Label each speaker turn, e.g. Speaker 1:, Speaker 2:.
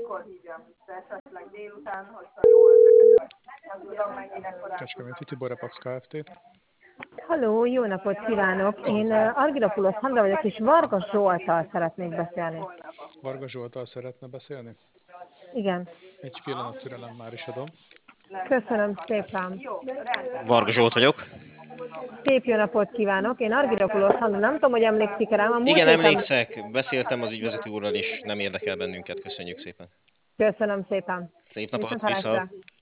Speaker 1: Kecskeméti Tibor Repax Kft.
Speaker 2: Halló, jó napot kívánok! Én Argyropulos Szandra vagyok, és Varga Zsolttal szeretnék beszélni.
Speaker 1: Varga Zsolttal szeretne beszélni?
Speaker 2: Igen.
Speaker 1: Egy pillanat türelem, már is adom.
Speaker 2: Köszönöm szépen.
Speaker 3: Varga Zsolt vagyok.
Speaker 2: Szép jó napot kívánok! Én Argyropulos Szandra, nem tudom, hogy emlékszik rám.
Speaker 3: Igen, emlékszek. Beszéltem az ügyvezető úrral is, nem érdekel bennünket. Köszönjük szépen.
Speaker 2: Köszönöm szépen.
Speaker 3: Szép napot,
Speaker 2: Viszont hallásra.
Speaker 3: vissza.